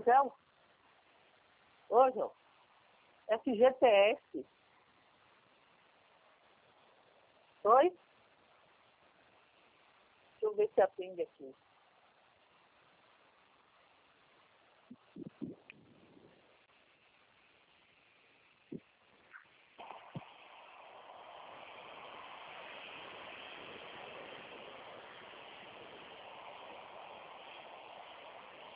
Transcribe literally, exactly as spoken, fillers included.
João? Ô, João. F G T S. Oi? Deixa eu ver se atende aqui.